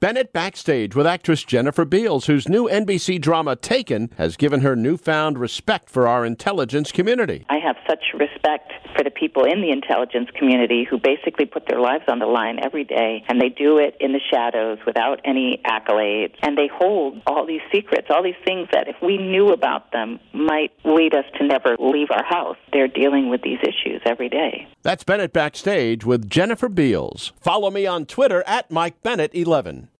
Bennett backstage with actress Jennifer Beals, whose new NBC drama Taken has given her newfound respect for our intelligence community. I have such respect for the people in the intelligence community who basically put their lives on the line every day, and they do it in the shadows without any accolades, and they hold all these secrets, all these things that if we knew about them might lead us to never leave our house. They're dealing with these issues every day. That's Bennett backstage with Jennifer Beals. Follow me on Twitter at MikeBennett11.